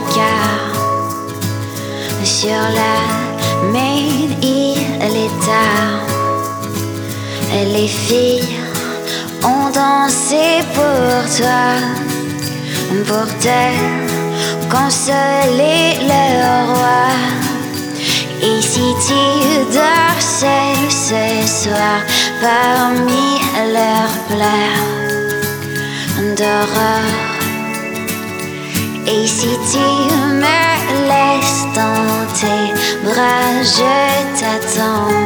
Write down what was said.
regard sur la main, il est tard. Les filles ont dansé pour toi, pour te consoler le roi. Et si tu dors seul ce soir parmi leurs pleurs d'aurore, et si tu me laisses dans tes bras, je t'attends.